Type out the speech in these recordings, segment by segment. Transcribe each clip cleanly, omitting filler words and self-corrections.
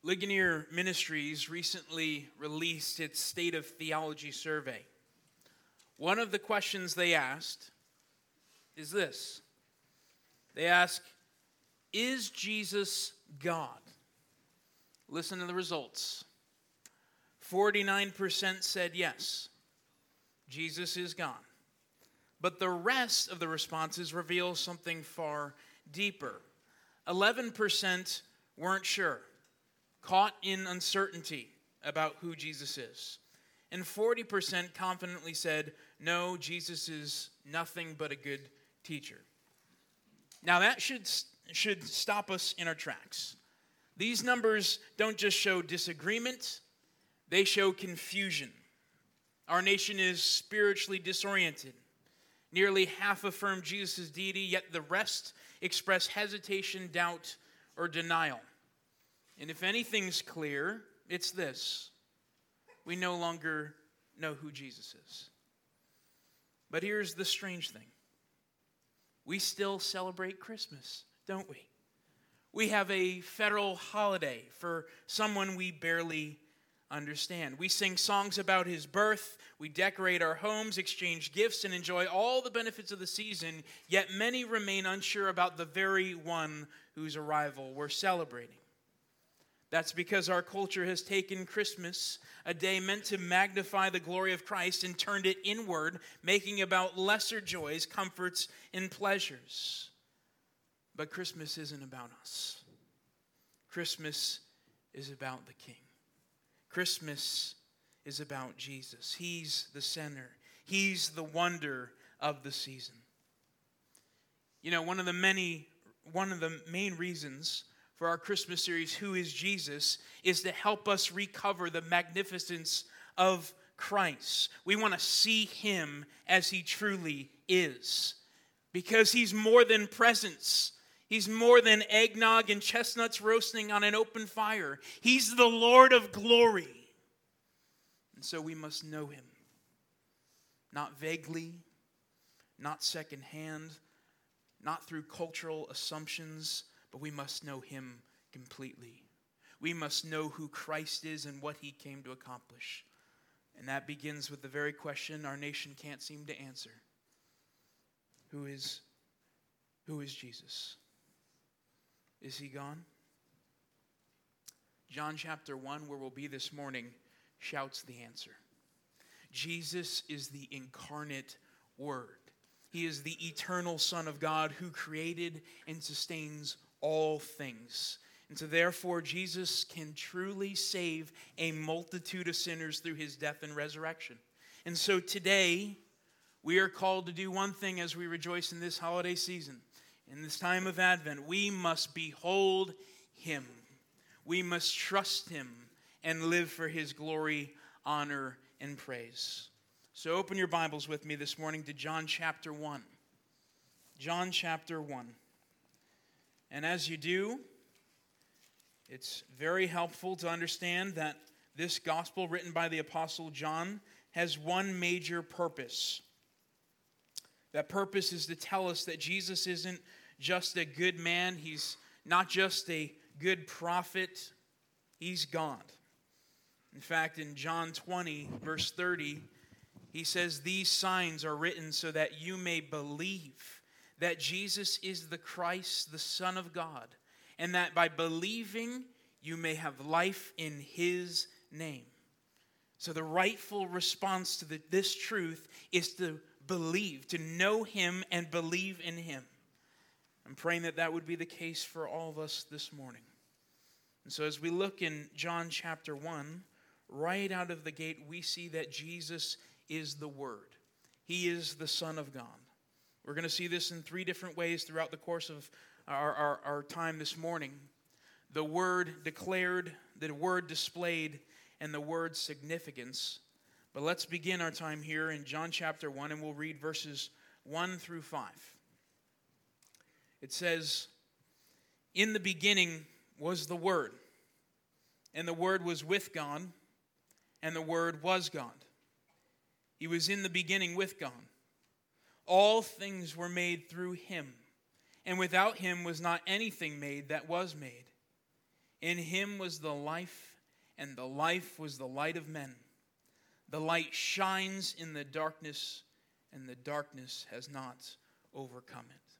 Ligonier Ministries recently released its State of Theology survey. One of the questions they asked is this. They ask, is Jesus God? Listen to the results. 49% said yes, Jesus is God. But the rest of the responses reveal something far deeper. 11% weren't sure, caught in uncertainty about who Jesus is. And 40% confidently said, no, Jesus is nothing but a good teacher. Now that should stop us in our tracks. These numbers don't just show disagreement, they show confusion. Our nation is spiritually disoriented. Nearly half affirm Jesus' deity, yet the rest express hesitation, doubt, or denial. And if anything's clear, it's this. We no longer know who Jesus is. But here's the strange thing. We still celebrate Christmas, don't we? We have a federal holiday for someone we barely understand. We sing songs about his birth, we decorate our homes, exchange gifts, and enjoy all the benefits of the season, yet many remain unsure about the very one whose arrival we're celebrating. That's because our culture has taken Christmas, a day meant to magnify the glory of Christ, and turned it inward, making about lesser joys, comforts, and pleasures. But Christmas isn't about us. Christmas is about the King. Christmas is about Jesus. He's the center. He's the wonder of the season. You know, one of the main reasons for our Christmas series, Who is Jesus, is to help us recover the magnificence of Christ. We want to see him as he truly is, because he's more than presents. He's more than eggnog and chestnuts roasting on an open fire. He's the Lord of glory. And so we must know him. Not vaguely, not secondhand, not through cultural assumptions, but we must know him completely. We must know who Christ is and what he came to accomplish. And that begins with the very question our nation can't seem to answer. Who is Jesus? Is he gone? John chapter 1, where we'll be this morning, shouts the answer. Jesus is the incarnate Word. He is the eternal Son of God who created and sustains all things. And so therefore, Jesus can truly save a multitude of sinners through his death and resurrection. And so today, we are called to do one thing as we rejoice in this holiday season. In this time of Advent, we must behold him. We must trust him and live for his glory, honor, and praise. So open your Bibles with me this morning to John chapter 1. John chapter 1. And as you do, it's very helpful to understand that this gospel written by the Apostle John has one major purpose. That purpose is to tell us that Jesus isn't just a good man. He's not just a good prophet. He's God. In fact, in John 20, verse 30, he says, these signs are written so that you may believe that Jesus is the Christ, the Son of God, and that by believing you may have life in his name. So the rightful response to this truth is to believe, to know him and believe in him. I'm praying that would be the case for all of us this morning. And so as we look in John chapter 1, right out of the gate, we see that Jesus is the Word. He is the Son of God. We're going to see this in three different ways throughout the course of our time this morning. The Word declared, the Word displayed, and the Word's significance. But let's begin our time here in John chapter 1, and we'll read verses 1 through 5. It says, in the beginning was the Word, and the Word was with God, and the Word was God. He was in the beginning with God. All things were made through him, and without him was not anything made that was made. In him was the life, and the life was the light of men. The light shines in the darkness, and the darkness has not overcome it.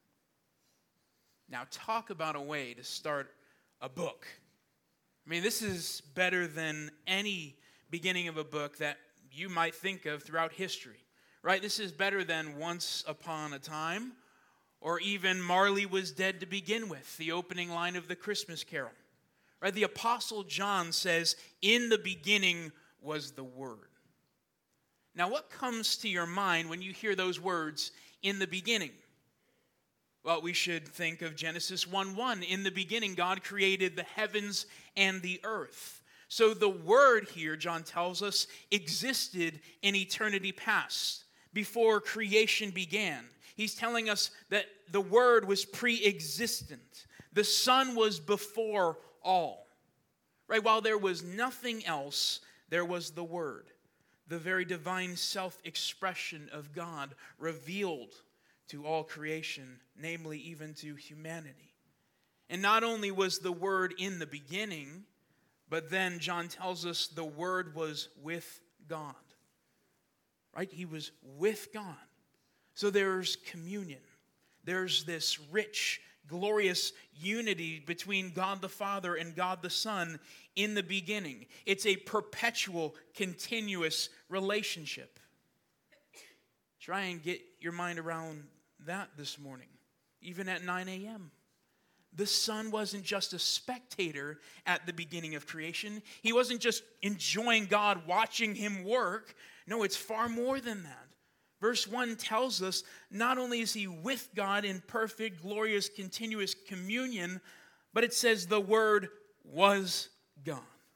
Now, talk about a way to start a book. I mean, this is better than any beginning of a book that you might think of throughout history, right? This is better than Once Upon a Time, or even Marley Was Dead to Begin With, the opening line of the Christmas Carol. Right? The Apostle John says, in the beginning was the Word. Now, what comes to your mind when you hear those words, in the beginning? Well, we should think of Genesis 1:1. In the beginning, God created the heavens and the earth. So the Word here, John tells us, existed in eternity past, before creation began. He's telling us that the Word was pre-existent. The Son was before all. Right? While there was nothing else, there was the Word, the very divine self-expression of God revealed to all creation, namely even to humanity. And not only was the Word in the beginning, but then John tells us the Word was with God. Right? He was with God. So there's communion. There's this rich, glorious unity between God the Father and God the Son in the beginning. It's a perpetual, continuous relationship. Try and get your mind around that this morning, even at 9 a.m. The Son wasn't just a spectator at the beginning of creation. He wasn't just enjoying God, watching him work. No, it's far more than that. Verse 1 tells us not only is he with God in perfect, glorious, continuous communion, but it says the Word was God.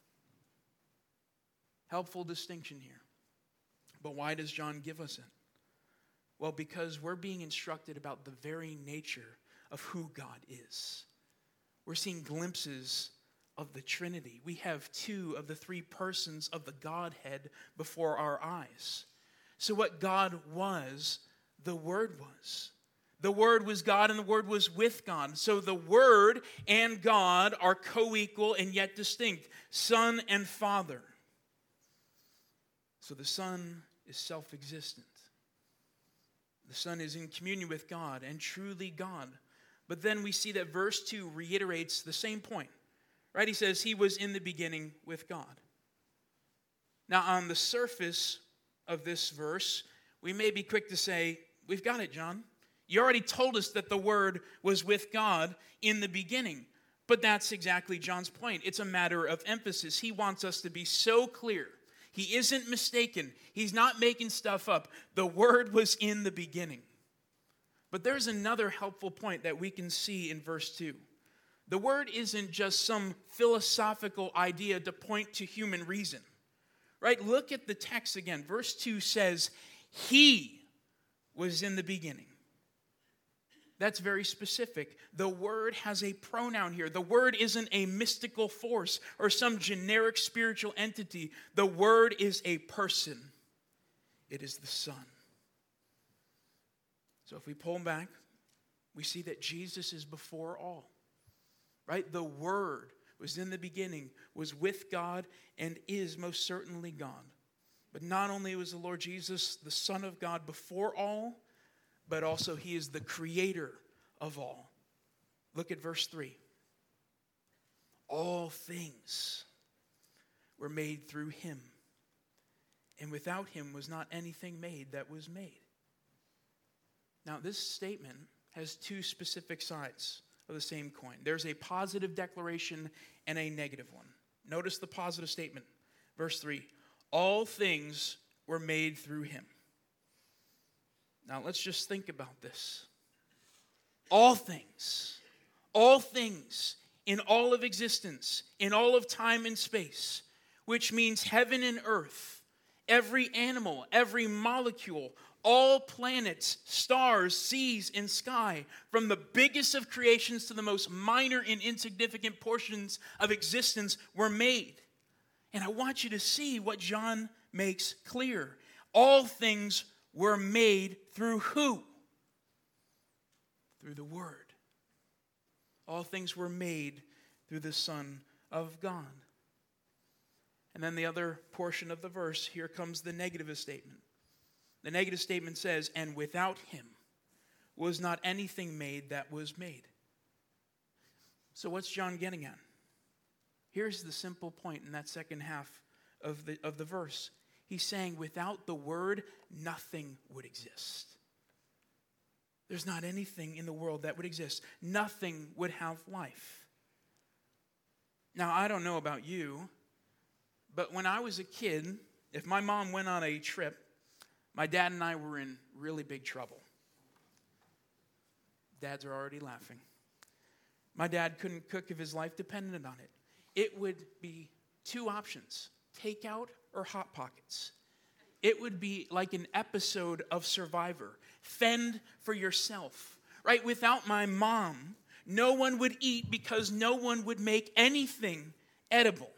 Helpful distinction here. But why does John give us it? Well, because we're being instructed about the very nature of who God is. We're seeing glimpses of the Trinity. We have two of the three persons of the Godhead before our eyes. So what God was, the Word was. The Word was God and the Word was with God. So the Word and God are co-equal and yet distinct. Son and Father. So the Son is self-existent. The Son is in communion with God and truly God. But then we see that verse 2 reiterates the same point. Right? He says he was in the beginning with God. Now on the surface of this verse, we may be quick to say, we've got it, John. You already told us that the Word was with God in the beginning. But that's exactly John's point. It's a matter of emphasis. He wants us to be so clear. He isn't mistaken. He's not making stuff up. The Word was in the beginning. But there's another helpful point that we can see in verse 2. The Word isn't just some philosophical idea to point to human reason. Right? Look at the text again. Verse 2 says, He was in the beginning. That's very specific. The Word has a pronoun here. The Word isn't a mystical force or some generic spiritual entity. The Word is a person. It is the Son. So if we pull back, we see that Jesus is before all. Right? The Word was in the beginning, was with God, and is most certainly God. But not only was the Lord Jesus the Son of God before all, but also he is the creator of all. Look at verse 3. All things were made through him, and without him was not anything made that was made. Now, this statement has two specific sides of the same coin. There's a positive declaration and a negative one. Notice the positive statement. Verse 3. All things were made through him. Now, let's just think about this. All things in all of existence, in all of time and space, which means heaven and earth, every animal, every molecule, all planets, stars, seas, and sky, from the biggest of creations to the most minor and insignificant portions of existence were made. And I want you to see what John makes clear. All things were made through who? Through the Word. All things were made through the Son of God. And then the other portion of the verse, here comes the negative statement. The negative statement says, and without him was not anything made that was made. So what's John getting at? Here's the simple point in that second half of the verse. He's saying without the Word, nothing would exist. There's not anything in the world that would exist. Nothing would have life. Now, I don't know about you, but when I was a kid, if my mom went on a trip, my dad and I were in really big trouble. Dads are already laughing. My dad couldn't cook if his life depended on it. It would be two options, takeout or Hot Pockets. It would be like an episode of Survivor. Fend for yourself, right? Without my mom, no one would eat because no one would make anything edible.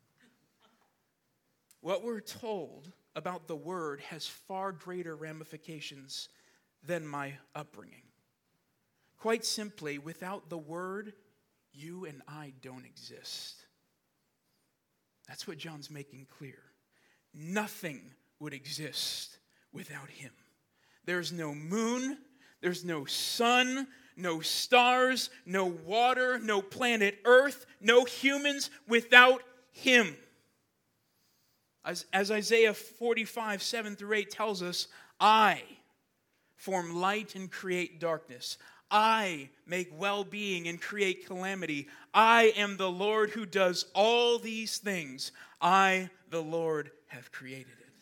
What we're told about the Word has far greater ramifications than my upbringing. Quite simply, without the Word, you and I don't exist. That's what John's making clear. Nothing would exist without him. There's no moon, there's no sun, no stars, no water, no planet Earth, no humans without him. As Isaiah 45, 7-8 tells us, I form light and create darkness. I make well-being and create calamity. I am the Lord who does all these things. I, the Lord, have created it.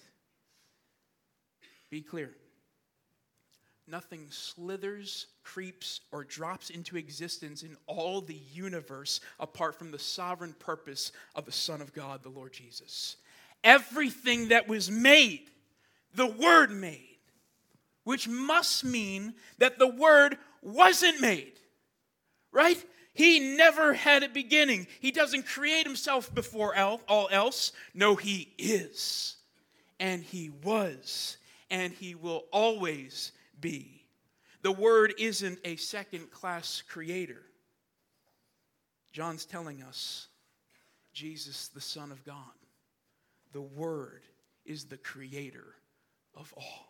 Be clear. Nothing slithers, creeps, or drops into existence in all the universe apart from the sovereign purpose of the Son of God, the Lord Jesus. Everything that was made, the Word made, which must mean that the Word wasn't made, right? He never had a beginning. He doesn't create himself before all else. No, he is, and he was, and he will always be. The Word isn't a second-class creator. John's telling us Jesus, the Son of God, the Word is the creator of all.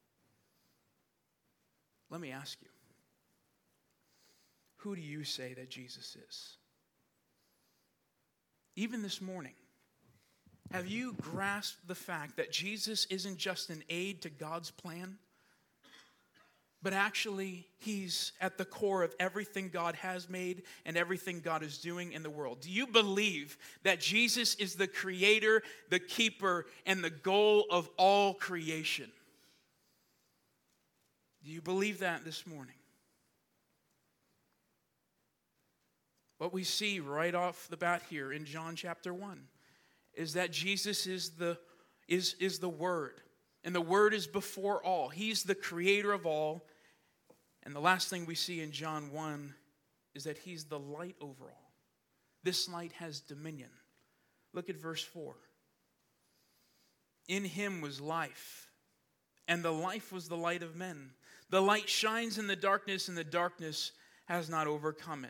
Let me ask you, who do you say that Jesus is? Even this morning, have you grasped the fact that Jesus isn't just an aid to God's plan, but actually he's at the core of everything God has made and everything God is doing in the world? Do you believe that Jesus is the creator, the keeper, and the goal of all creation? Do you believe that this morning? What we see right off the bat here in John chapter 1 is that Jesus is the Word. And the Word is before all. He's the creator of all. And the last thing we see in John 1 is that he's the light over all. This light has dominion. Look at verse 4. In him was life, and the life was the light of men. The light shines in the darkness, and the darkness has not overcome it.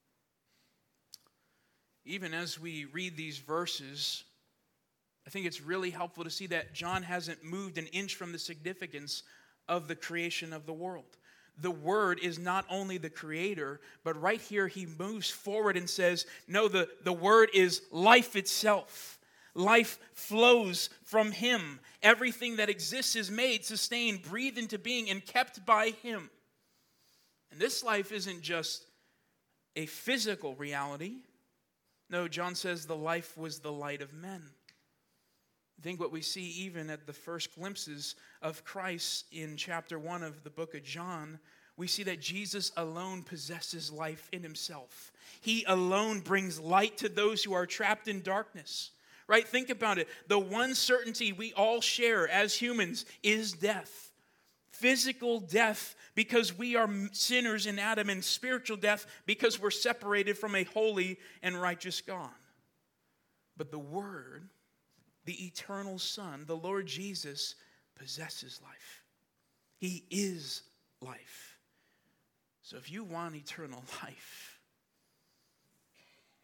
Even as we read these verses, I think it's really helpful to see that John hasn't moved an inch from the significance of the creation of the world. The Word is not only the creator, but right here he moves forward and says, no, the Word is life itself. Life flows from him. Everything that exists is made, sustained, breathed into being, and kept by him. And this life isn't just a physical reality. No, John says the life was the light of men. I think what we see even at the first glimpses of Christ in chapter 1 of the book of John, we see that Jesus alone possesses life in himself. He alone brings light to those who are trapped in darkness. Right? Think about it. The one certainty we all share as humans is death. Physical death because we are sinners in Adam, and spiritual death because we're separated from a holy and righteous God. But the Word, the eternal Son, the Lord Jesus, possesses life. He is life. So if you want eternal life,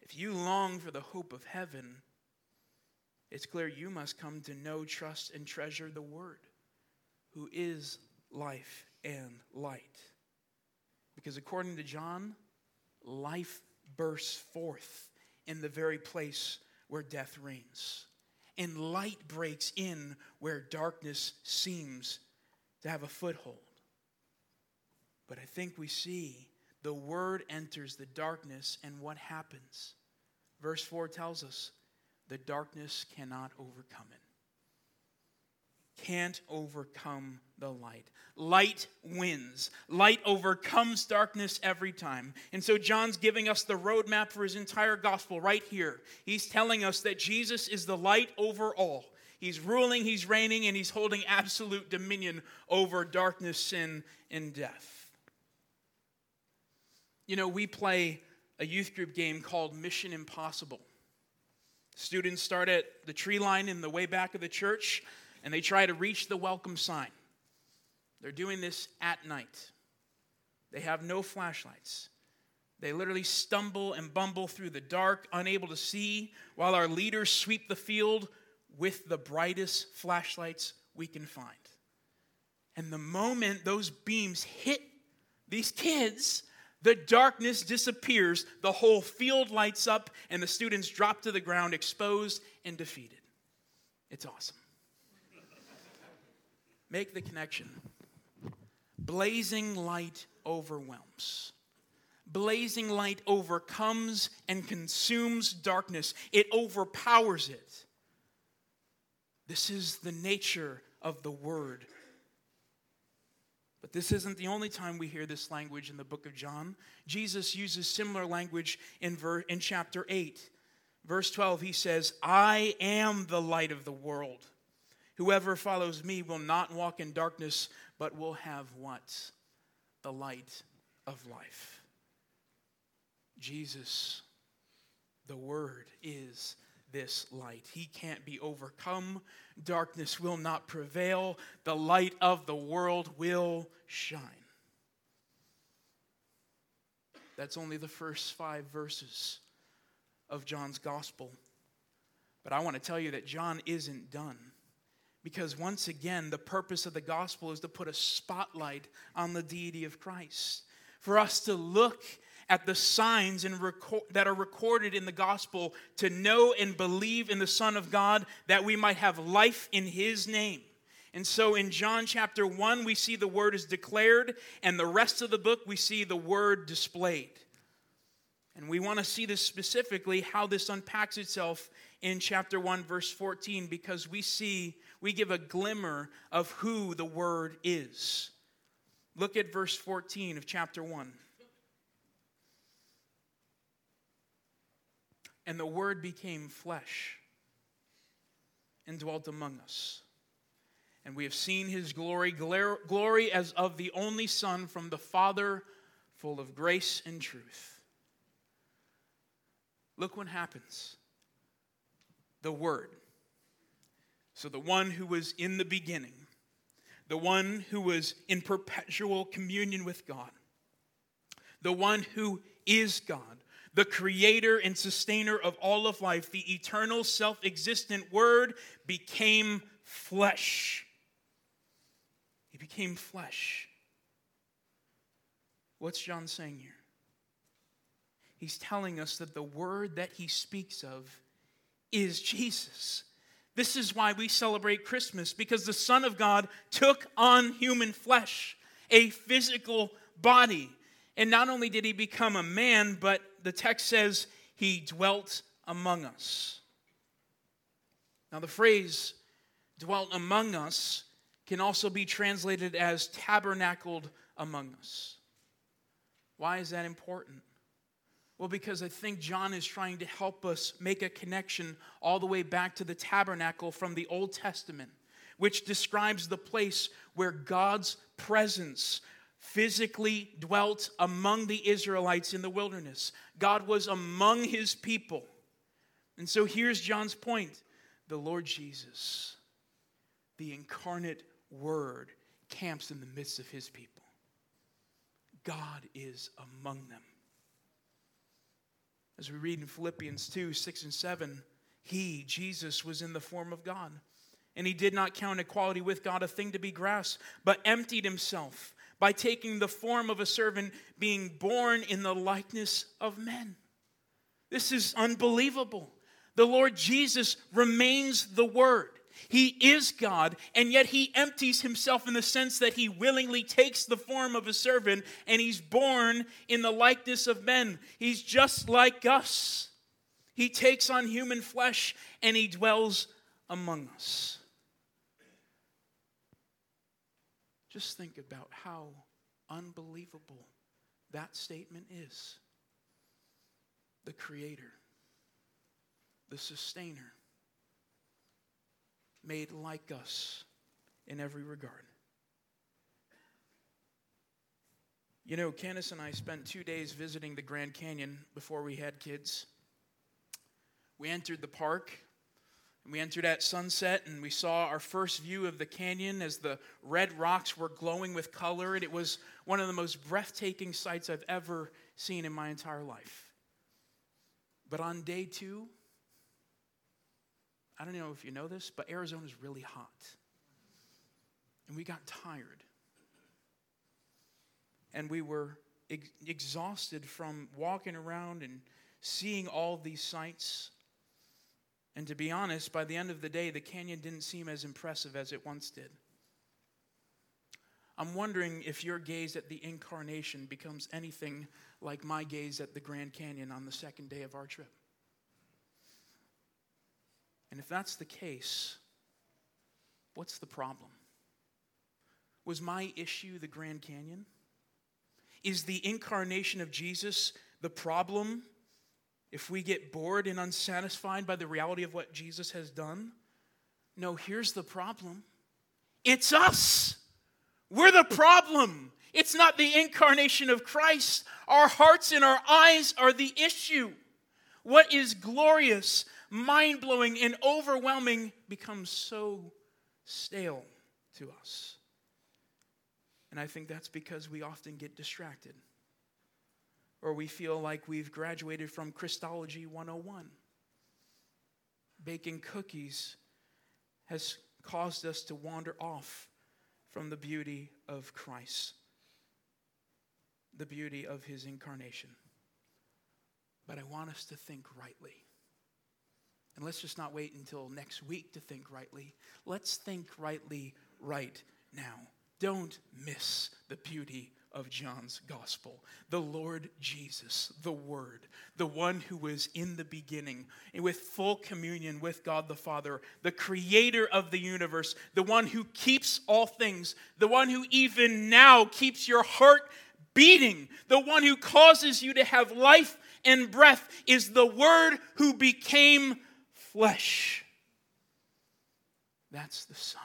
If you long for the hope of heaven, it's clear you must come to know, trust, and treasure the Word, who is life and light. Because according to John, life bursts forth in the very place where death reigns. And light breaks in where darkness seems to have a foothold. But I think we see the Word enters the darkness, and what happens? Verse 4 tells us, the darkness cannot overcome it. Can't overcome the light. Light wins. Light overcomes darkness every time. And so John's giving us the roadmap for his entire gospel right here. He's telling us that Jesus is the light over all. He's ruling, he's reigning, and he's holding absolute dominion over darkness, sin, and death. You know, we play a youth group game called Mission Impossible. Students start at the tree line in the way back of the church, and they try to reach the welcome sign. They're doing this at night. They have no flashlights. They literally stumble and bumble through the dark, unable to see, while our leaders sweep the field with the brightest flashlights we can find. And the moment those beams hit these kids, the darkness disappears, the whole field lights up, and the students drop to the ground exposed and defeated. It's awesome. Make the connection. Blazing light overwhelms. Blazing light overcomes and consumes darkness. It overpowers it. This is the nature of the Word. But this isn't the only time we hear this language in the book of John. Jesus uses similar language in chapter 8. Verse 12, he says, I am the light of the world. Whoever follows me will not walk in darkness, but will have what? The light of life. Jesus, the Word, is this light. He can't be overcome. Darkness will not prevail. The light of the world will shine. That's only the first 5 verses of John's gospel. But I want to tell you that John isn't done. Because once again, the purpose of the gospel is to put a spotlight on the deity of Christ. For us to look at the signs that are recorded in the gospel, to know and believe in the Son of God, that we might have life in His name. And so in John chapter 1, we see the Word is declared, and the rest of the book, we see the Word displayed. And we want to see this specifically, how this unpacks itself in chapter 1, verse 14, because we give a glimmer of who the Word is. Look at verse 14 of chapter 1. And the Word became flesh and dwelt among us. And we have seen His glory as of the only Son from the Father, full of grace and truth. Look what happens. The Word. So the one who was in the beginning, the one who was in perpetual communion with God, the one who is God, the creator and sustainer of all of life, the eternal self-existent Word became flesh. He became flesh. What's John saying here? He's telling us that the Word that he speaks of is Jesus. This is why we celebrate Christmas, because the Son of God took on human flesh, a physical body. And not only did he become a man, but the text says he dwelt among us. Now the phrase dwelt among us can also be translated as tabernacled among us. Why is that important? Well, because I think John is trying to help us make a connection all the way back to the tabernacle from the Old Testament, which describes the place where God's presence physically dwelt among the Israelites in the wilderness. God was among His people. And so here's John's point. The Lord Jesus, the incarnate Word, camps in the midst of His people. God is among them. As we read in Philippians 2, 6 and 7, he, Jesus, was in the form of God. And he did not count equality with God a thing to be grasped, but emptied himself by taking the form of a servant, being born in the likeness of men. This is unbelievable. The Lord Jesus remains the Word. He is God, and yet he empties himself in the sense that he willingly takes the form of a servant, and he's born in the likeness of men. He's just like us. He takes on human flesh, and he dwells among us. Just think about how unbelievable that statement is. The Creator, the Sustainer, made like us in every regard. You know, Candace and I spent 2 days visiting the Grand Canyon before we had kids. We entered the park, and we entered at sunset, and we saw our first view of the canyon as the red rocks were glowing with color, and it was one of the most breathtaking sights I've ever seen in my entire life. But on day 2, I don't know if you know this, but Arizona's really hot. And we got tired. And we were exhausted from walking around and seeing all these sights. And to be honest, by the end of the day, the canyon didn't seem as impressive as it once did. I'm wondering if your gaze at the incarnation becomes anything like my gaze at the Grand Canyon on the second day of our trip. And if that's the case, what's the problem? Was my issue the Grand Canyon? Is the incarnation of Jesus the problem if we get bored and unsatisfied by the reality of what Jesus has done? No, here's the problem. It's us. We're the problem. It's not the incarnation of Christ. Our hearts and our eyes are the issue. What is glorious, mind-blowing, and overwhelming becomes so stale to us. And I think that's because we often get distracted. Or we feel like we've graduated from Christology 101. Baking cookies has caused us to wander off from the beauty of Christ, the beauty of his incarnation. But I want us to think rightly. And let's just not wait until next week to think rightly. Let's think rightly right now. Don't miss the beauty of John's gospel. The Lord Jesus, the Word, the one who was in the beginning, and with full communion with God the Father, the creator of the universe, the one who keeps all things, the one who even now keeps your heart beating, the one who causes you to have life and breath, is the Word who became flesh. That's the Son.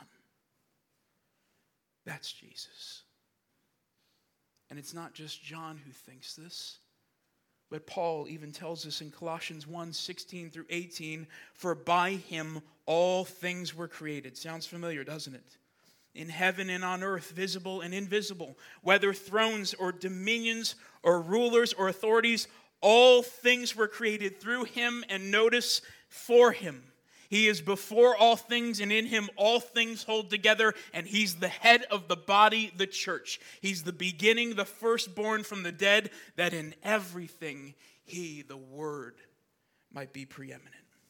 That's Jesus. And it's not just John who thinks this, but Paul even tells us in Colossians 1, 16 through 18, for by him all things were created. Sounds familiar, doesn't it? In heaven and on earth, visible and invisible, whether thrones or dominions or rulers or authorities, all things were created through him, and notice, for him. He is before all things, and in him all things hold together, and he's the head of the body, the church. He's the beginning, the firstborn from the dead, that in everything he, the Word, might be preeminent.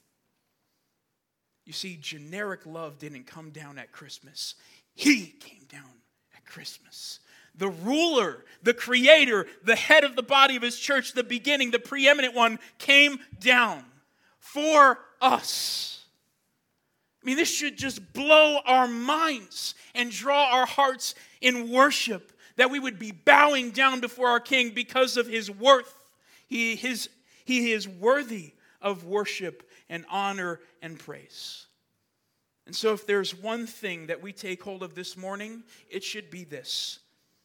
You see, generic love didn't come down at Christmas. He came down at Christmas. The ruler, the creator, the head of the body of his church, the beginning, the preeminent one, came down for us. I mean, this should just blow our minds and draw our hearts in worship, that we would be bowing down before our King because of his worth. He is worthy of worship and honor and praise. And so if there's one thing that we take hold of this morning, it should be this: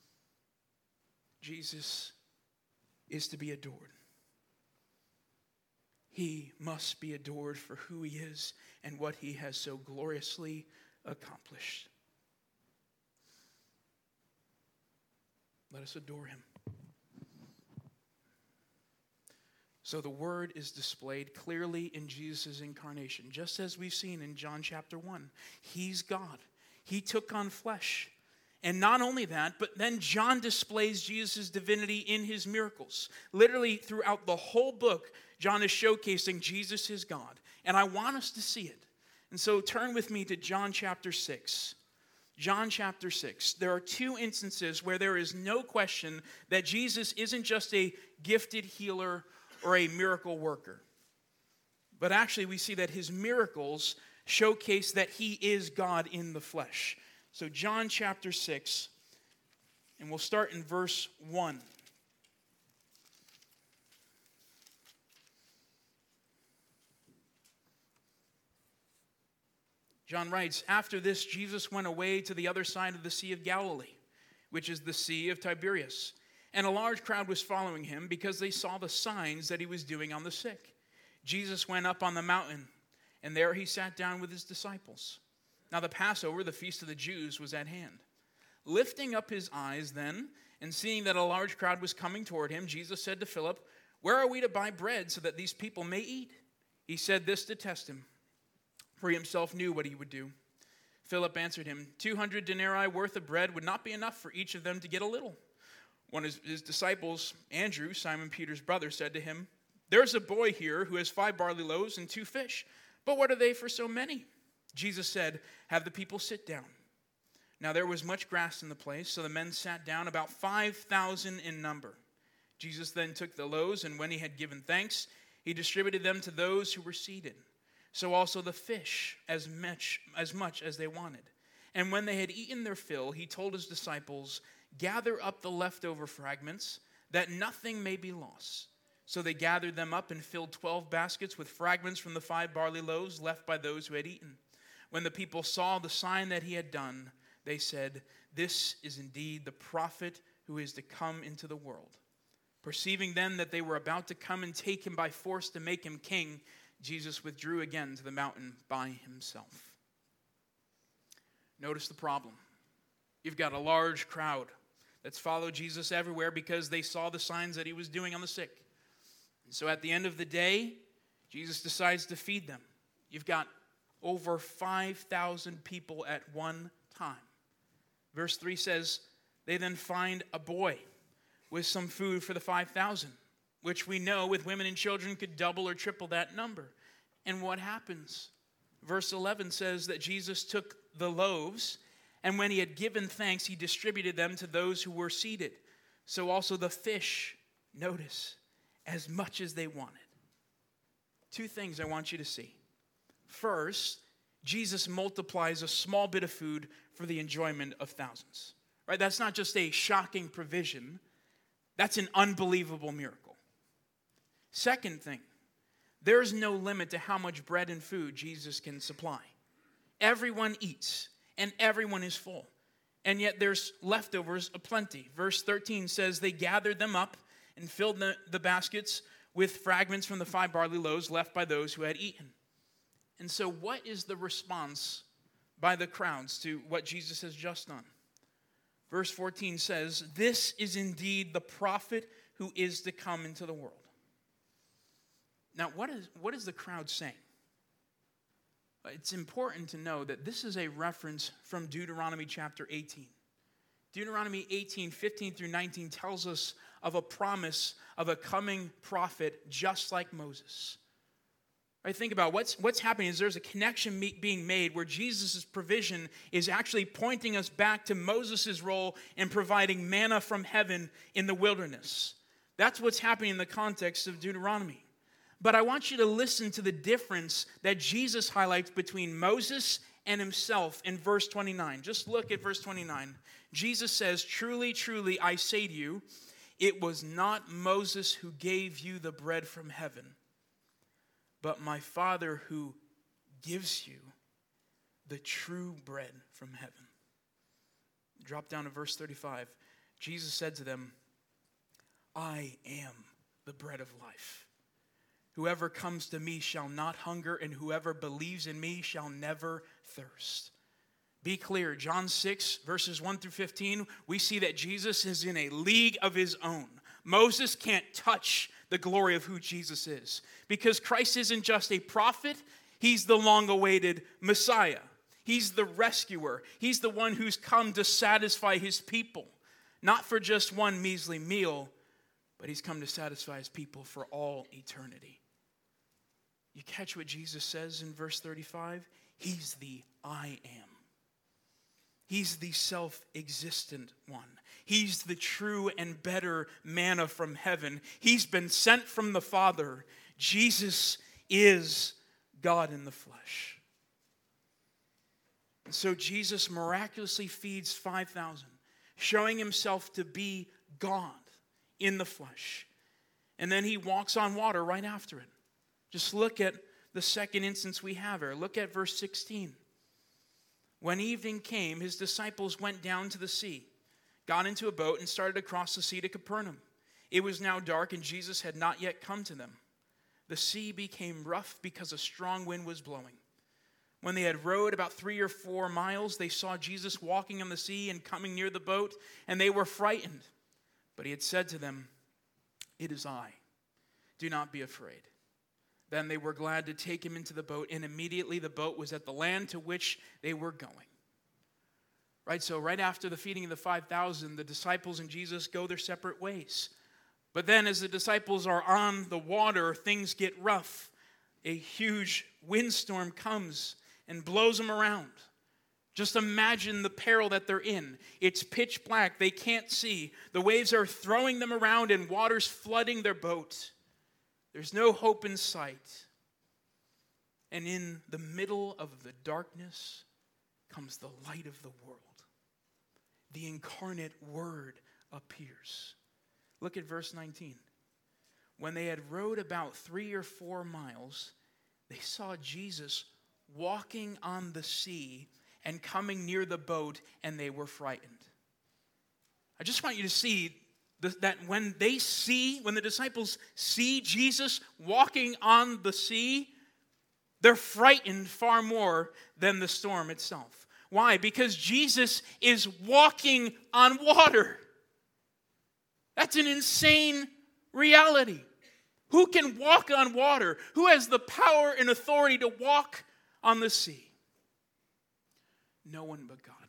Jesus is to be adored. He must be adored for who he is and what he has so gloriously accomplished. Let us adore him. So the Word is displayed clearly in Jesus' incarnation, just as we've seen in John chapter 1. He's God. He took on flesh. And not only that, but then John displays Jesus' divinity in his miracles. Literally throughout the whole book, John is showcasing Jesus is God. And I want us to see it. And so turn with me to John chapter 6. John chapter 6. There are two instances where there is no question that Jesus isn't just a gifted healer or a miracle worker. But actually we see that his miracles showcase that he is God in the flesh. So John chapter 6, and we'll start in verse 1. John writes, "After this, Jesus went away to the other side of the Sea of Galilee, which is the Sea of Tiberias. And a large crowd was following him because they saw the signs that he was doing on the sick. Jesus went up on the mountain, and there he sat down with his disciples. Now the Passover, the feast of the Jews, was at hand. Lifting up his eyes then, and seeing that a large crowd was coming toward him, Jesus said to Philip, 'Where are we to buy bread so that these people may eat?' He said this to test him, for he himself knew what he would do. Philip answered him, 200 denarii worth of bread would not be enough for each of them to get a little. One of his disciples, Andrew, Simon Peter's brother, said to him, 'There's a boy here who has 5 barley loaves and 2 fish, but what are they for so many?' Jesus said, 'Have the people sit down.' Now there was much grass in the place, so the men sat down, about 5,000 in number. Jesus then took the loaves, and when he had given thanks, he distributed them to those who were seated. So also the fish, as much as they wanted. And when they had eaten their fill, he told his disciples, 'Gather up the leftover fragments, that nothing may be lost.' So they gathered them up and filled 12 baskets with fragments from the 5 barley loaves left by those who had eaten. When the people saw the sign that he had done, they said, 'This is indeed the prophet who is to come into the world.' Perceiving then that they were about to come and take him by force to make him king, Jesus withdrew again to the mountain by himself." Notice the problem. You've got a large crowd that's followed Jesus everywhere because they saw the signs that he was doing on the sick. And so at the end of the day, Jesus decides to feed them. You've got over 5,000 people at one time. Verse 3 says, they then find a boy with some food for the 5,000, which we know with women and children could double or triple that number. And what happens? Verse 11 says that Jesus took the loaves, and when he had given thanks, he distributed them to those who were seated. So also the fish, notice, as much as they wanted. 2 things I want you to see. First, Jesus multiplies a small bit of food for the enjoyment of thousands. Right? That's not just a shocking provision. That's an unbelievable miracle. Second thing, there's no limit to how much bread and food Jesus can supply. Everyone eats, and everyone is full. And yet there's leftovers aplenty. Verse 13 says they gathered them up and filled the baskets with fragments from the 5 barley loaves left by those who had eaten. And so what is the response by the crowds to what Jesus has just done? Verse 14 says, "This is indeed the prophet who is to come into the world." Now, what is the crowd saying? It's important to know that this is a reference from Deuteronomy chapter 18. Deuteronomy 18, 15 through 19 tells us of a promise of a coming prophet just like Moses. Right, think about what's happening is there's a connection being made where Jesus' provision is actually pointing us back to Moses' role in providing manna from heaven in the wilderness. That's what's happening in the context of Deuteronomy. But I want you to listen to the difference that Jesus highlights between Moses and himself in verse 29. Just look at verse 29. Jesus says, "Truly, truly, I say to you, it was not Moses who gave you the bread from heaven, but my Father who gives you the true bread from heaven." Drop down to verse 35. Jesus said to them, "I am the bread of life. Whoever comes to me shall not hunger, and whoever believes in me shall never thirst." Be clear, John 6, verses 1 through 15, we see that Jesus is in a league of his own. Moses can't touch the glory of who Jesus is. Because Christ isn't just a prophet, he's the long-awaited Messiah. He's the rescuer. He's the one who's come to satisfy his people. Not for just one measly meal, but he's come to satisfy his people for all eternity. You catch what Jesus says in verse 35? He's the I am. He's the self-existent one. He's the true and better manna from heaven. He's been sent from the Father. Jesus is God in the flesh. And so Jesus miraculously feeds 5,000, showing himself to be God in the flesh. And then he walks on water right after it. Just look at the second instance we have here. Look at verse 16. When evening came, his disciples went down to the sea, got into a boat, and started across the sea to Capernaum. It was now dark, and Jesus had not yet come to them. The sea became rough because a strong wind was blowing. When they had rowed about 3 or 4 miles, they saw Jesus walking on the sea and coming near the boat, and they were frightened. But he had said to them, "It is I. Do not be afraid." Then they were glad to take him into the boat, and immediately the boat was at the land to which they were going. Right, so right after the feeding of the 5,000, the disciples and Jesus go their separate ways. But then as the disciples are on the water, things get rough. A huge windstorm comes and blows them around. Just imagine the peril that they're in. It's pitch black. They can't see. The waves are throwing them around and water's flooding their boat. There's no hope in sight. And in the middle of the darkness comes the light of the world. The incarnate Word appears. Look at verse 19. When they had rowed about 3 or 4 miles, they saw Jesus walking on the sea and coming near the boat, and they were frightened. I just want you to see that when the disciples see Jesus walking on the sea, they're frightened far more than the storm itself. Why? Because Jesus is walking on water. That's an insane reality. Who can walk on water? Who has the power and authority to walk on the sea? No one but God.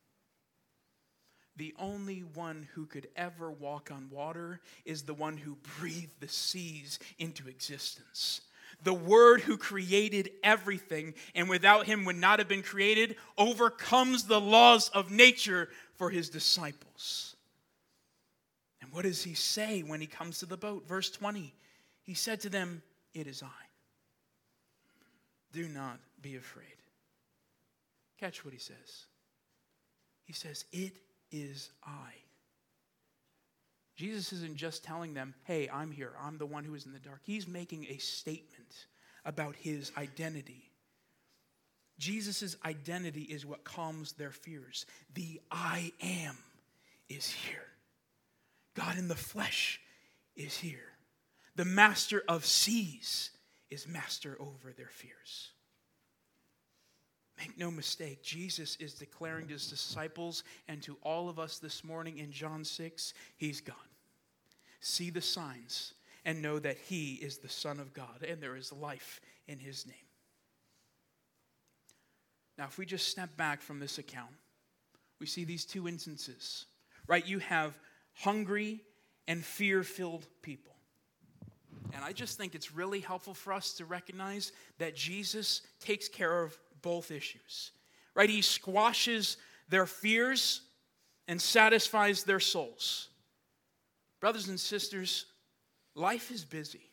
The only one who could ever walk on water is the one who breathed the seas into existence. The Word who created everything, and without him would not have been created, overcomes the laws of nature for his disciples. And what does he say when he comes to the boat? Verse 20, he said to them, "It is I. Do not be afraid." Catch what he says. He says, "It is I." Jesus isn't just telling them, "Hey, I'm here. I'm the one who is in the dark." He's making a statement about his identity. Jesus' identity is what calms their fears. The I am is here. God in the flesh is here. The master of seas is master over their fears. Make no mistake, Jesus is declaring to his disciples and to all of us this morning in John 6, he's God. See the signs and know that he is the Son of God and there is life in his name. Now, if we just step back from this account, we see these two instances, right? You have hungry and fear-filled people. And I just think it's really helpful for us to recognize that Jesus takes care of both issues, right? He squashes their fears and satisfies their souls. Brothers and sisters, life is busy.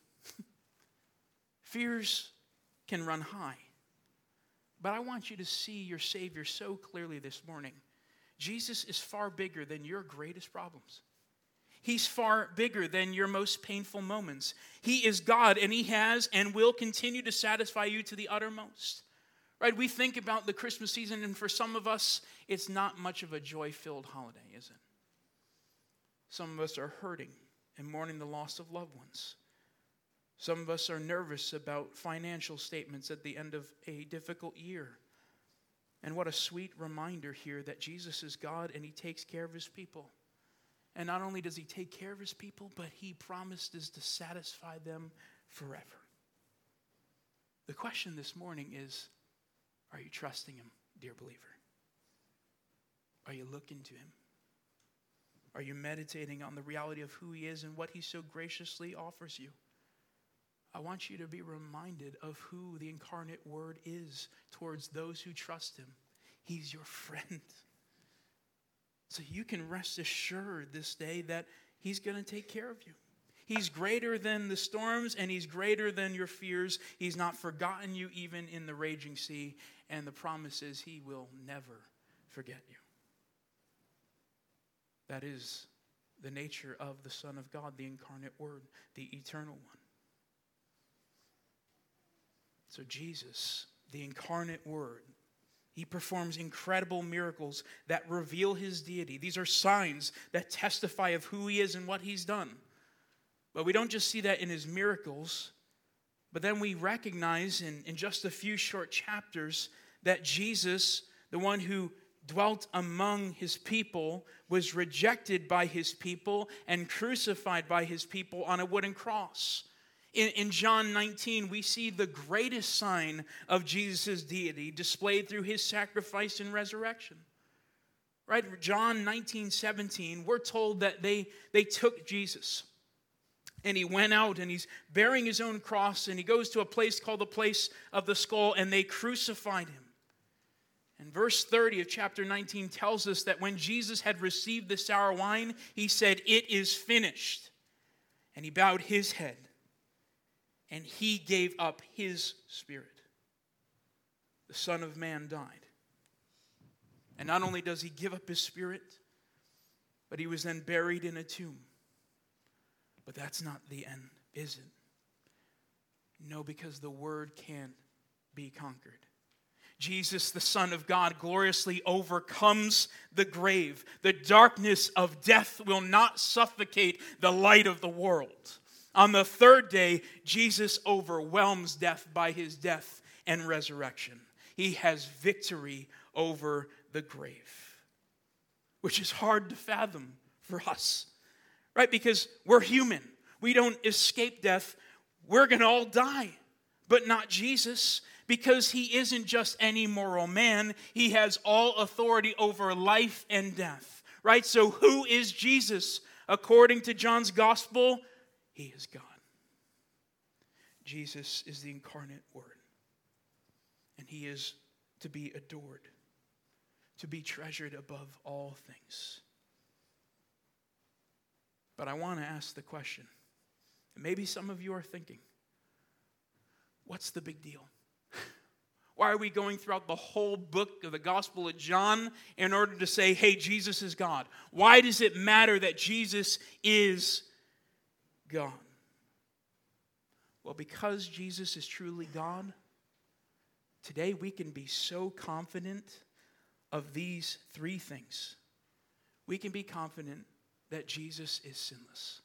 Fears can run high. But I want you to see your Savior so clearly this morning. Jesus is far bigger than your greatest problems. He's far bigger than your most painful moments. He is God, and he has and will continue to satisfy you to the uttermost. Right? We think about the Christmas season, and for some of us, it's not much of a joy-filled holiday, is it? Some of us are hurting and mourning the loss of loved ones. Some of us are nervous about financial statements at the end of a difficult year. And what a sweet reminder here that Jesus is God and he takes care of his people. And not only does he take care of his people, but he promises to satisfy them forever. The question this morning is, are you trusting him, dear believer? Are you looking to him? Are you meditating on the reality of who he is and what he so graciously offers you? I want you to be reminded of who the incarnate Word is towards those who trust him. He's your friend. So you can rest assured this day that he's going to take care of you. He's greater than the storms, and he's greater than your fears. He's not forgotten you even in the raging sea, and the promise is he will never forget you. That is the nature of the Son of God, the incarnate Word, the eternal one. So Jesus, the incarnate Word, he performs incredible miracles that reveal his deity. These are signs that testify of who he is and what he's done. But we don't just see that in his miracles, but then we recognize in just a few short chapters that Jesus, the one who dwelt among his people, was rejected by his people and crucified by his people on a wooden cross. In John 19, we see the greatest sign of Jesus' deity displayed through his sacrifice and resurrection. Right? John 19:17, we're told that they took Jesus. And he went out and he's bearing his own cross, and he goes to a place called the place of the skull, and they crucified him. And verse 30 of chapter 19 tells us that when Jesus had received the sour wine, he said, "It is finished." And he bowed his head. And he gave up his spirit. The Son of Man died. And not only does he give up his spirit, but he was then buried in a tomb. But that's not the end, is it? No, because the Word can't be conquered. Jesus, the Son of God, gloriously overcomes the grave. The darkness of death will not suffocate the light of the world. On the third day, Jesus overwhelms death by his death and resurrection. He has victory over the grave, which is hard to fathom for us, right? Because we're human. We don't escape death. We're going to all die, but not Jesus, because he isn't just any moral man. He has all authority over life and death, right? So who is Jesus? According to John's gospel, he is God. Jesus is the incarnate Word. And he is to be adored, to be treasured above all things. But I want to ask the question, and maybe some of you are thinking, what's the big deal? Why are we going throughout the whole book of the Gospel of John in order to say, hey, Jesus is God? Why does it matter that Jesus is God? Well, because Jesus is truly God, today we can be so confident of these three things. We can be confident that Jesus is sinless.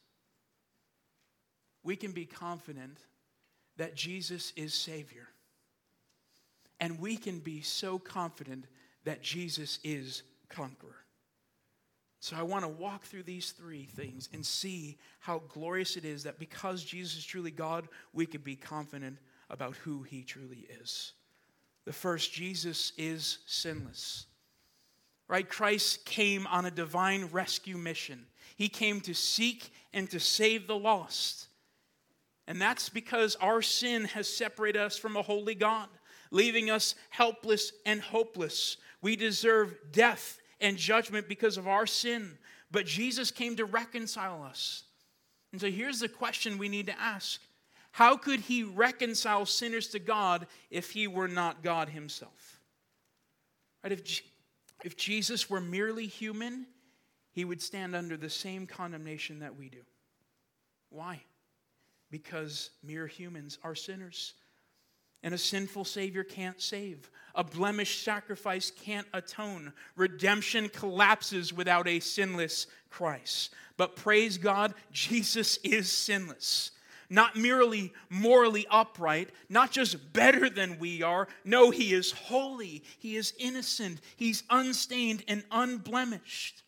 We can be confident that Jesus is Savior. And we can be so confident that Jesus is Conqueror. So I want to walk through these three things and see how glorious it is that because Jesus is truly God, we can be confident about who he truly is. The first, Jesus is sinless. Right? Christ came on a divine rescue mission. He came to seek and to save the lost. And that's because our sin has separated us from a holy God, leaving us helpless and hopeless. We deserve death and judgment because of our sin. But Jesus came to reconcile us. And so here's the question we need to ask. How could he reconcile sinners to God if he were not God himself? Right? If Jesus were merely human, he would stand under the same condemnation that we do. Why? Because mere humans are sinners. And a sinful Savior can't save. A blemished sacrifice can't atone. Redemption collapses without a sinless Christ. But praise God, Jesus is sinless. Not merely morally upright, not just better than we are. No, he is holy. He is innocent. He's unstained and unblemished.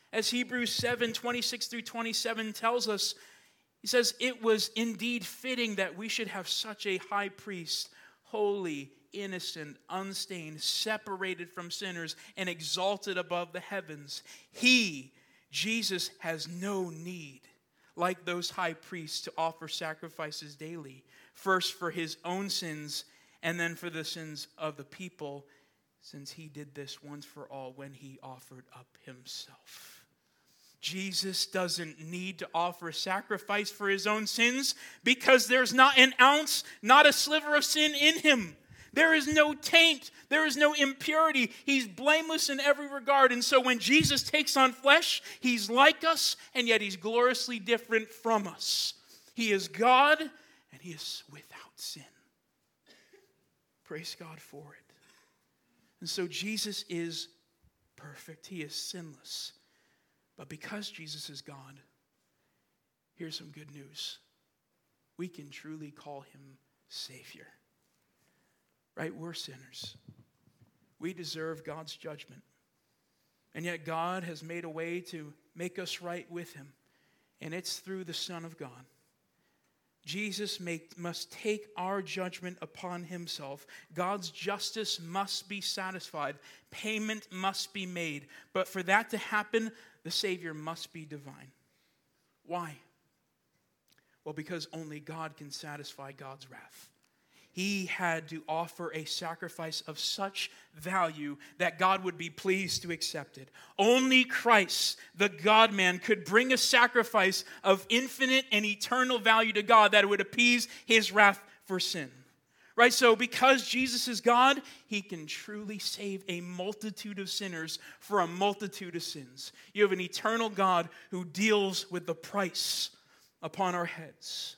As Hebrews 7:26-27 tells us, he says, it was indeed fitting that we should have such a high priest, holy, innocent, unstained, separated from sinners, and exalted above the heavens. He, Jesus, has no need, like those high priests, to offer sacrifices daily, first for his own sins and then for the sins of the people, since he did this once for all when he offered up himself. Jesus doesn't need to offer a sacrifice for his own sins because there's not an ounce, not a sliver of sin in him. There is no taint. There is no impurity. He's blameless in every regard. And so when Jesus takes on flesh, he's like us, and yet he's gloriously different from us. He is God, and he is without sin. Praise God for it. And so Jesus is perfect. He is sinless. But because Jesus is God, here's some good news. We can truly call him Savior. Right? We're sinners. We deserve God's judgment. And yet God has made a way to make us right with him. And it's through the Son of God. Jesus must take our judgment upon himself. God's justice must be satisfied. Payment must be made. But for that to happen, the Savior must be divine. Why? Well, because only God can satisfy God's wrath. He had to offer a sacrifice of such value that God would be pleased to accept it. Only Christ, the God-man, could bring a sacrifice of infinite and eternal value to God that would appease his wrath for sin. Right? So because Jesus is God, he can truly save a multitude of sinners for a multitude of sins. You have an eternal God who deals with the price upon our heads.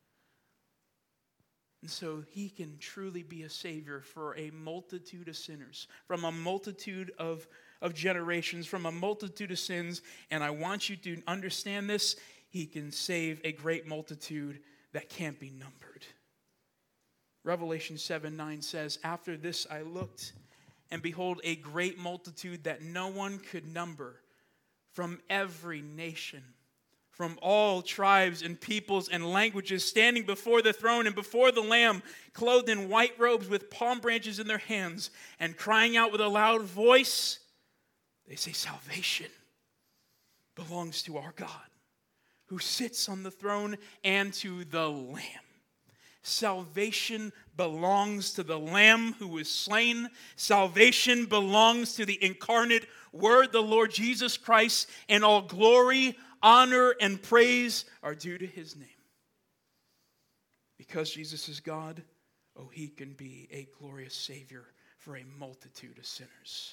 And so he can truly be a savior for a multitude of sinners, from a multitude of generations, from a multitude of sins. And I want you to understand this. He can save a great multitude that can't be numbered. Revelation 7:9 says, after this I looked, and behold, a great multitude that no one could number, from every nation, from all tribes and peoples and languages, standing before the throne and before the Lamb, clothed in white robes with palm branches in their hands, and crying out with a loud voice, they say, salvation belongs to our God, who sits on the throne, and to the Lamb. Salvation belongs to the Lamb who was slain. Salvation belongs to the incarnate Word, the Lord Jesus Christ, and all glory, honor, and praise are due to his name. Because Jesus is God, he can be a glorious Savior for a multitude of sinners.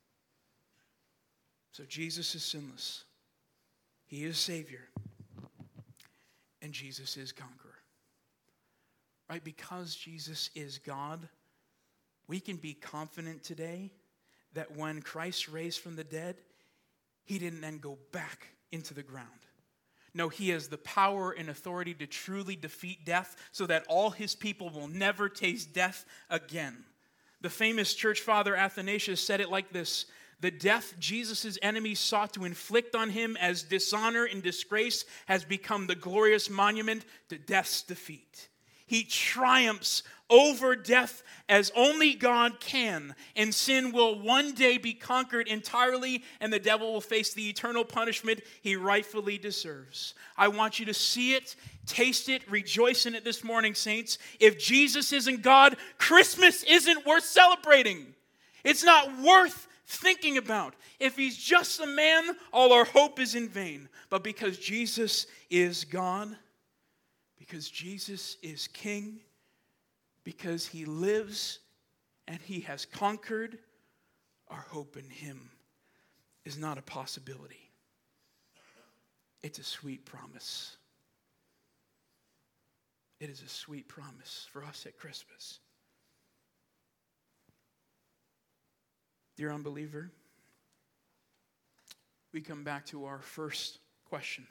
So Jesus is sinless. He is Savior. And Jesus is conqueror. Right? Because Jesus is God, we can be confident today that when Christ raised from the dead, he didn't then go back into the ground. No, he has the power and authority to truly defeat death so that all his people will never taste death again. The famous church father Athanasius said it like this: the death Jesus' enemies sought to inflict on him as dishonor and disgrace has become the glorious monument to death's defeat. He triumphs over death as only God can, and sin will one day be conquered entirely, and the devil will face the eternal punishment he rightfully deserves. I want you to see it, taste it, rejoice in it this morning, saints. If Jesus isn't God, Christmas isn't worth celebrating. It's not worth thinking about. If he's just a man, all our hope is in vain. But because Jesus is God, because Jesus is King, because he lives and he has conquered, our hope in him is not a possibility. It's a sweet promise. It is a sweet promise for us at Christmas. Dear unbeliever, we come back to our first question.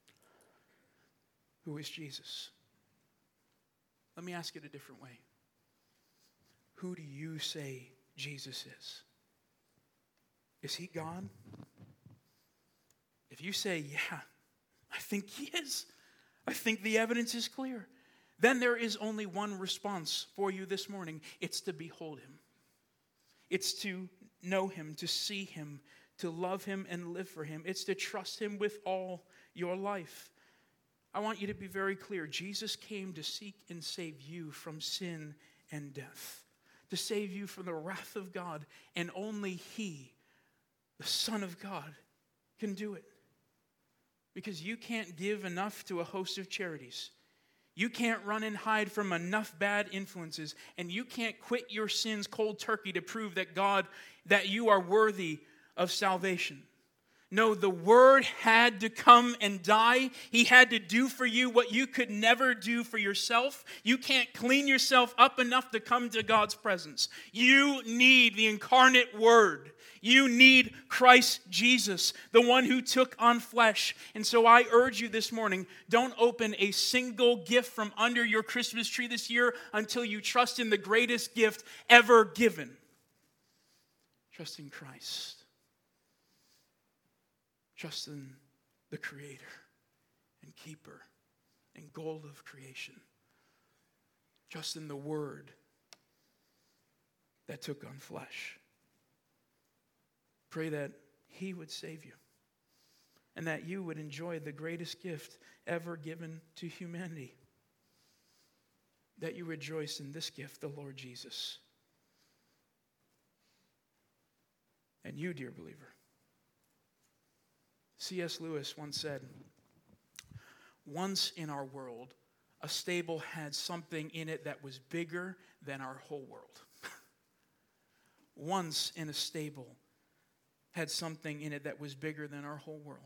Who is Jesus? Let me ask it a different way. Who do you say Jesus is? Is he God? If you say, yeah, I think he is, I think the evidence is clear, then there is only one response for you this morning. It's to behold him. It's to know him, to see him, to love him and live for him. It's to trust him with all your life. I want you to be very clear. Jesus came to seek and save you from sin and death, to save you from the wrath of God, and only he, the Son of God, can do it. Because you can't give enough to a host of charities. You can't run and hide from enough bad influences, and you can't quit your sins cold turkey to prove that you are worthy of salvation. No, the Word had to come and die. He had to do for you what you could never do for yourself. You can't clean yourself up enough to come to God's presence. You need the incarnate Word. You need Christ Jesus, the one who took on flesh. And so I urge you this morning, don't open a single gift from under your Christmas tree this year until you trust in the greatest gift ever given. Trust in Christ. Trust in the Creator and Keeper and goal of creation. Trust in the Word that took on flesh. Pray that He would save you and that you would enjoy the greatest gift ever given to humanity. That you rejoice in this gift, the Lord Jesus. And you, dear believer, C.S. Lewis once said, once in our world, a stable had something in it that was bigger than our whole world. Once in a stable had something in it that was bigger than our whole world.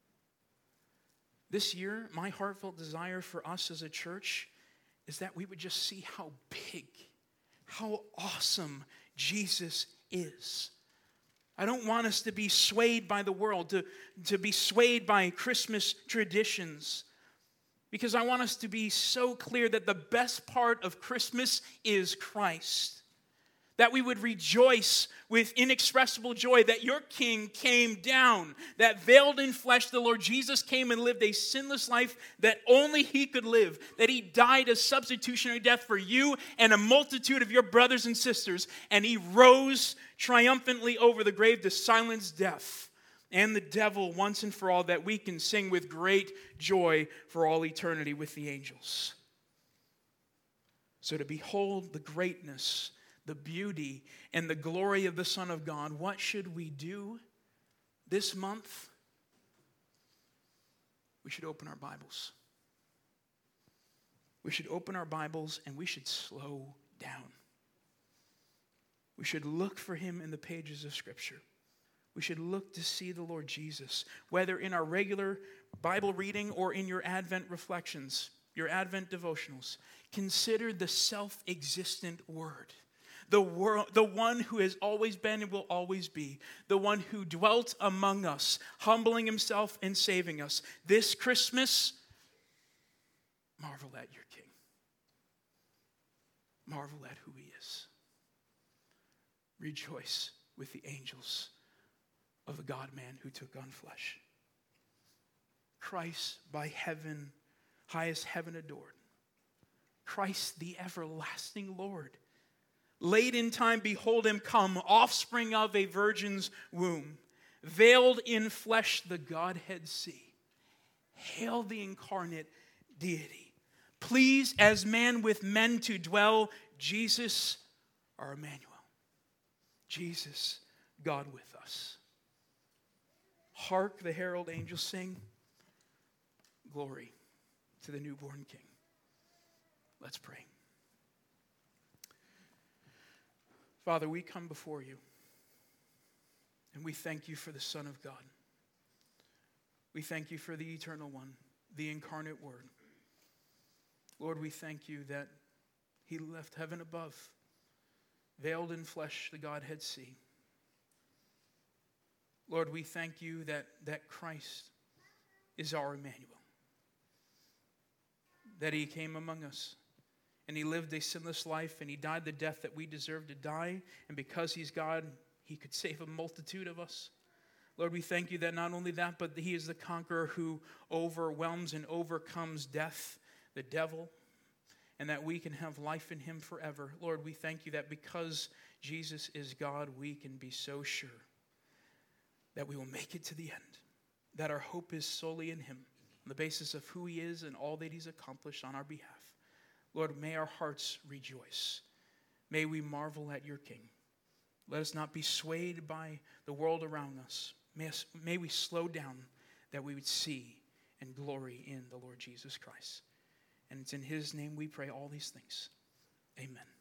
This year, my heartfelt desire for us as a church is that we would just see how big, how awesome Jesus is. I don't want us to be swayed by the world, to be swayed by Christmas traditions, because I want us to be so clear that the best part of Christmas is Christ. That we would rejoice with inexpressible joy that your King came down, that veiled in flesh, the Lord Jesus came and lived a sinless life that only He could live, that He died a substitutionary death for you and a multitude of your brothers and sisters, and He rose triumphantly over the grave to silence death and the devil once and for all, that we can sing with great joy for all eternity with the angels. So to behold the greatness, the beauty, and the glory of the Son of God, what should we do this month? We should open our Bibles. We should open our Bibles and we should slow down. We should look for Him in the pages of Scripture. We should look to see the Lord Jesus, whether in our regular Bible reading or in your Advent reflections, your Advent devotionals. Consider the self-existent Word. The one who has always been and will always be. The one who dwelt among us, humbling Himself and saving us. This Christmas, marvel at your King. Marvel at who He is. Rejoice with the angels of the God-man who took on flesh. Christ by heaven, highest heaven adored. Christ the everlasting Lord. Late in time, behold Him come, offspring of a virgin's womb. Veiled in flesh, the Godhead see. Hail the incarnate deity. Pleased as man with men to dwell, Jesus our Emmanuel. Jesus, God with us. Hark the herald angels sing. Glory to the newborn King. Let's pray. Father, we come before You, and we thank You for the Son of God. We thank You for the Eternal One, the incarnate Word. Lord, we thank You that He left heaven above, veiled in flesh, the Godhead see. Lord, we thank You that Christ is our Emmanuel, that He came among us. And He lived a sinless life, and He died the death that we deserve to die. And because He's God, He could save a multitude of us. Lord, we thank you that not only that, but he is the conqueror who overwhelms and overcomes death, the devil, and that we can have life in him forever. Lord, we thank you that because Jesus is God, we can be so sure that we will make it to the end, that our hope is solely in him, on the basis of who he is and all that he's accomplished on our behalf. Lord, may our hearts rejoice. May we marvel at your King. Let us not be swayed by the world around us. May we slow down that we would see and glory in the Lord Jesus Christ. And it's in his name we pray all these things. Amen.